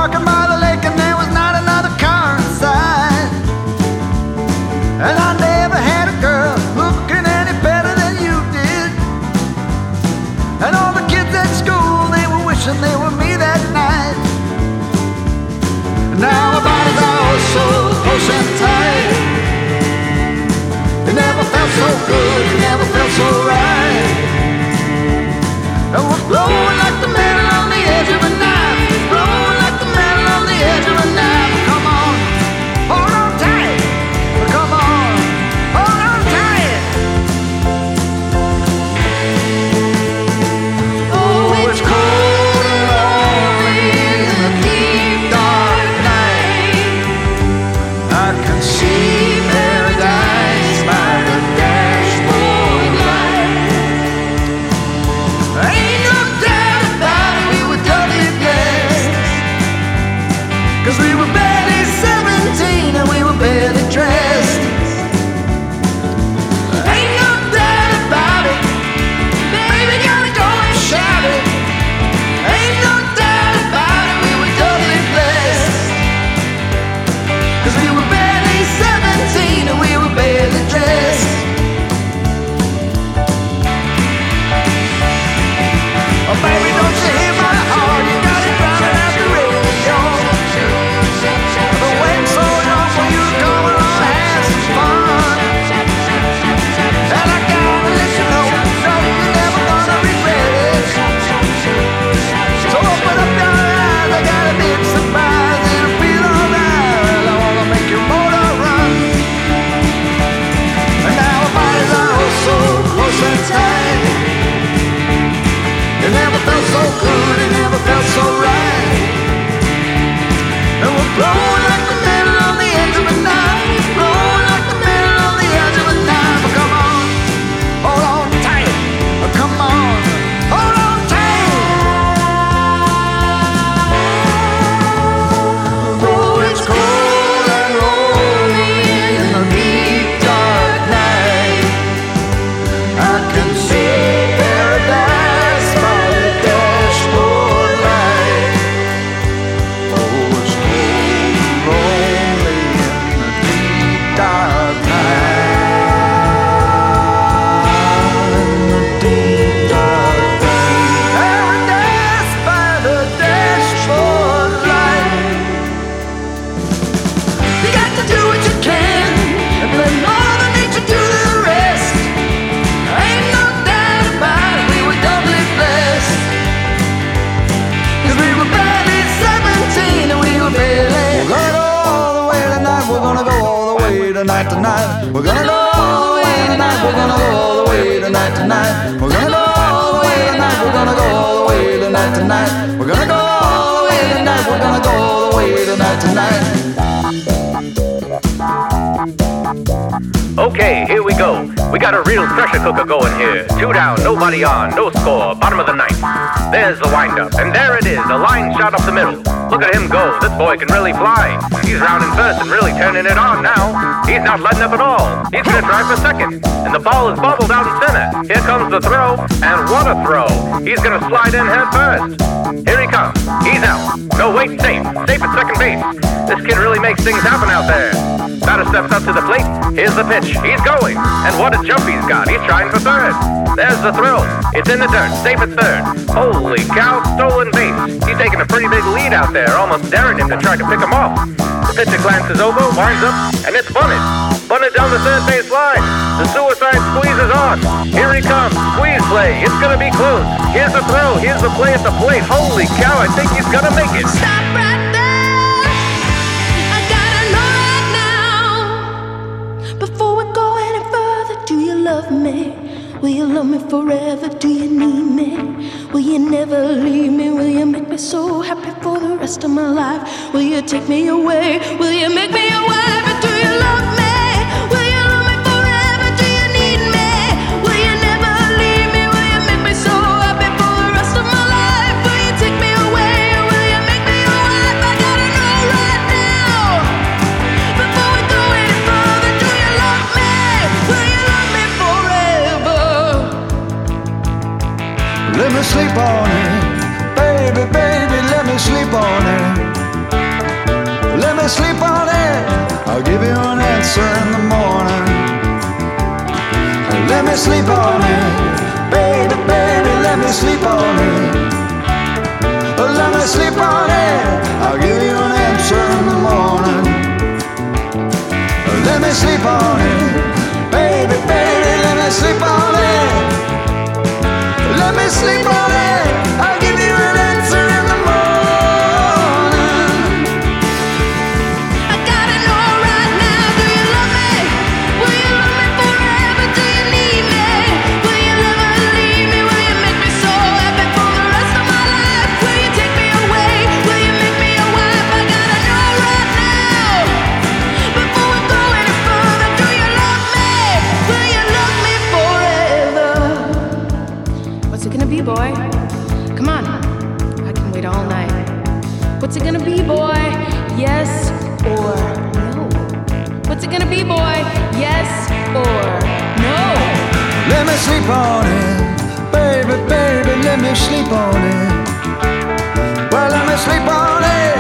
walking by the lake and there was not another car inside. And I never had a girl looking any better than you did. And all the kids at school, they were wishing they were me that night. Now our bodies are all so close and tight. It never felt so good, it never felt so right. And we're blowing like the metal on the edge of a knife. Blowing like the metal on the edge of a knife. Come on, hold on tight. Come on, hold on tight. Oh, it's cold and lonely in the deep dark night. I can see paradise by the dashboard light. Ain't no doubt about it, we were doubly blessed. 'Cause we were barely 17 and we were barely dressed. Ain't no doubt about it, baby, gotta go and shout it. Ain't no doubt about it, we were doubly blessed. 'Cause we were barely 17 and we were barely dressed. Oh, baby, don't you hear my heart? You got it drowning out the radio. I've been waiting so long for you to come along and have some fun. And I gotta let you know, no, you're never gonna regret it. So open up your eyes, I got a big surprise. It'll feel alright. I wanna make your motor run. And now our bodies are all so close and tight. It never felt so good, it never felt so right. And we're blowing like the metal on the edge of a knife. Blowing like the metal on the edge of a knife. Oh, come on, hold on tight. Oh, come on, hold on tight. Oh, it's cold and lonely in the deep dark night. I can see paradise by the dashboard light. Oh, it's cold and lonely in the deep dark night. In the deep dark night. Paradise by the dashboard light. You got to do what you can and let Mother Nature do the rest. Ain't no doubt about it, we were doubly blessed. 'Cause we were barely 17 and we were barely. We're gonna go all the way tonight, we're gonna go all the way tonight. We're gonna go all the way tonight, we're gonna go all the way tonight. We're gonna go all the way tonight, we're gonna go all the way tonight. We're gonna go all the way tonight, we're gonna go all the way tonight. Okay, here we go. We got a real pressure cooker going here. 2 down, nobody on, no score, bottom of the ninth. There's the windup, and there it is, a line shot up the middle. Look at him go, this boy can really fly. He's rounding first and really turning it on now. He's not letting up at all. He's gonna try for second, and the ball is bobbled out in center. Here comes the throw, and what a throw. He's gonna slide in head first. Here he comes, he's out. No, wait, safe at second base. This kid really makes things happen out there. Batter steps up to the plate, here's the pitch, he's going. And what a jump he's got, he's trying for third. There's the throw, it's in the dirt, safe at third. Holy cow, stolen base. He's taking a pretty big lead out there, almost daring him to try to pick him off. The pitcher glances over, winds up, and it's bunted. Bunted down the third base line. The suicide squeeze is on. Here he comes, squeeze play, it's gonna be close. Here's the throw, here's the play at the plate. Holy cow, I think he's gonna make it. Stop right there. I gotta know right now. Before we go any further, do you love me? Will you love me forever? Do you need me? Will you never leave me? Will you make me so happy for the rest of my life? Will you take me away? Will you make me your wife? Or do you love me? Will you love me forever? Do you need me? Will you never leave me? Will you make me so happy for the rest of my life? Will you take me away? Or will you make me your wife? I gotta know right now. Before we go any further, do you love me? Will you love me forever? Let me sleep on it, baby, baby, let me sleep on it. sleep on it. I'll give you an answer in the morning. Let me sleep on it. Baby, baby, let me sleep on it. Let me sleep on it. I'll give you an answer in the morning. Let me sleep on it. Baby, baby, let me sleep on it. Let me sleep on it. I'll give you an answer in the morning. I gotta know right now, do you love me? Will you love me forever? Do you need me? Will you never leave me? Will you make me so happy for the rest of my life? Will you take me away? Will you make me your wife? I gotta know right now, before we go any further. Do you love me? Will you love me forever? What's it gonna be, boy? Come on, I can wait all night. What's it gonna be, boy? Yes or no? What's it gonna be, boy? Yes or no? Let me sleep on it. Baby, baby, let me sleep on it. Well, let me sleep on it.